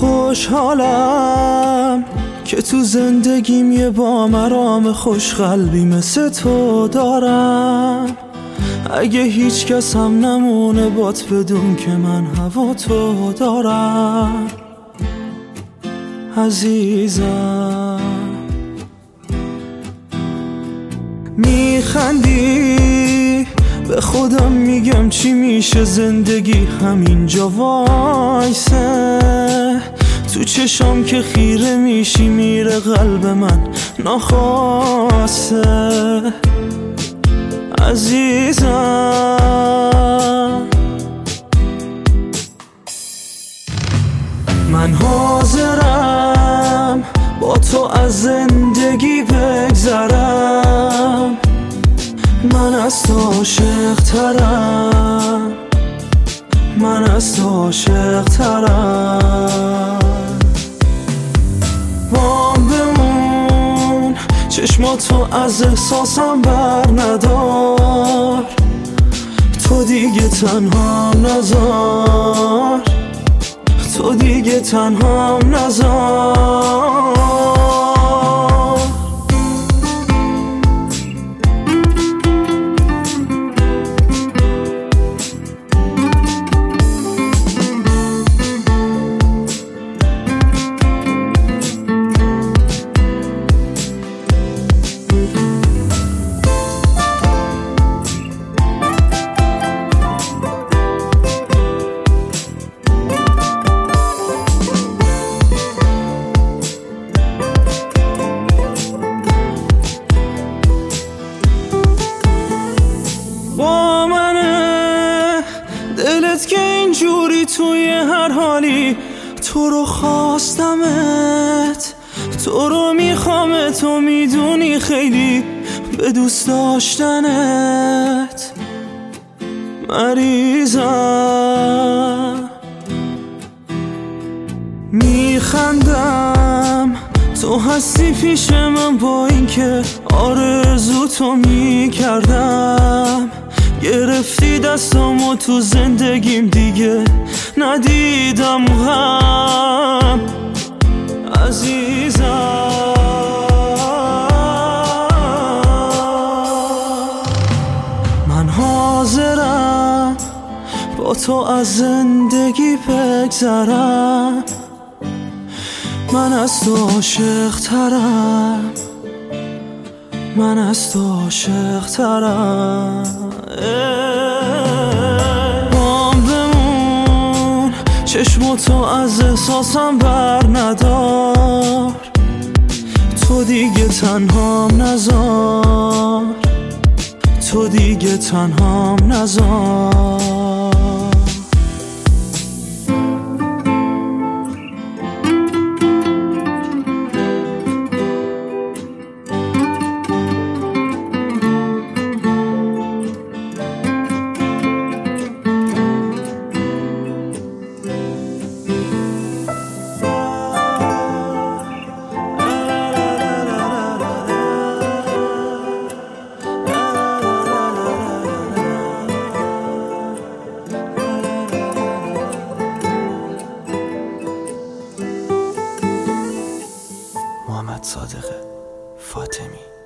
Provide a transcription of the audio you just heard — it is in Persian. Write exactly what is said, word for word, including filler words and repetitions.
خوشحالم که تو زندگیم یه با مرام خوش قلبی مثل تو دارم. اگه هیچ کس هم نمونه بات بدون که من هوا تو دارم عزیزم. میخندی به خودم میگم چی میشه زندگی همینجا وایسه، تو چشام که خیره میشی میره قلب من ناخواسته عزیزم. من حاضرم با تو از زندگی بگذرم، من از تو عاشق ترم، من از تو عاشق ترم. وام بمون چشماتو از احساسم بر ندار، تو دیگه تنهام نذار، تو دیگه تنهام نذار. با منه دلت که اینجوری توی هر حالی، تو رو خواستمت، تو رو میخوام، تو میدونی خیلی به دوست داشتنت مریضم. میخندم تو هستی پیش من با اینکه آرزو تو میکردم، گرفتی دستامو تو زندگیم دیگه ندیدم غم عزیزم. من حاضرم با تو از زندگی بگذرم، من از تو عاشق ترم، من از تو عاشق ترم. وام بمون چشماتو از احساسم بر ندار، تو دیگه تنهام نذار، تو دیگه تنهام نذار. محمد صادق فاطمی.